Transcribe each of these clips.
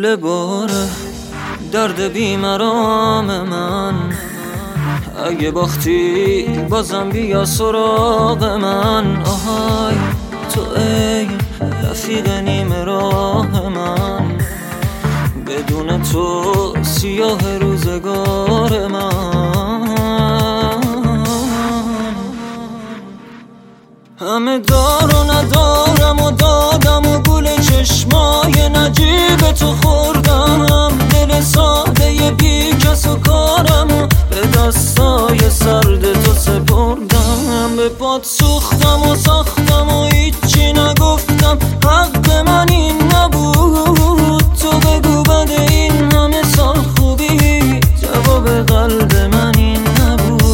کوله باره درد بیمرام من، اگه باختی بازم بیا سراغ من. آهای تو ای رفیق نیم راه من، بدون تو سیاه روزگار من. همه دار و ندارم و دادم و گل چشمای نجیب تو خوردم، دل ساده بی کس و کارم و به دستای سرد تو سپردم. به پات سوختم و ساختم و هیچی نگفتم، حق من این نبود. تو بگو بعد این همه سال خوبی، جواب قلب من این نبود.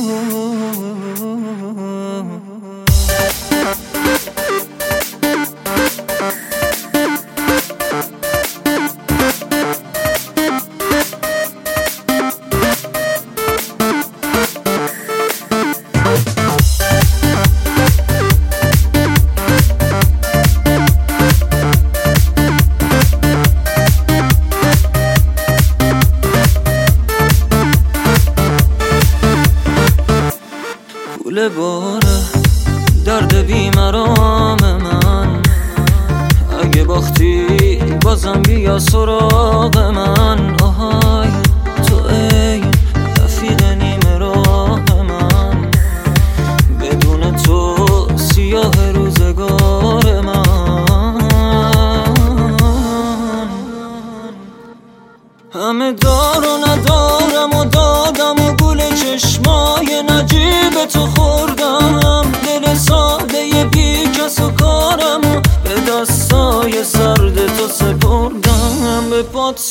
کوله باره درد بیمرام من، اگه باختی بازم بیا سراغ من. آهای تو ای رفیق نیم راه من، بدون تو سیاه روزگار من. همه دار و ندارم و دادم و گل چشمای نجیب تو خوردم، دل ساده بی کس و کارم و به دستای سرد تو سپردم. به پات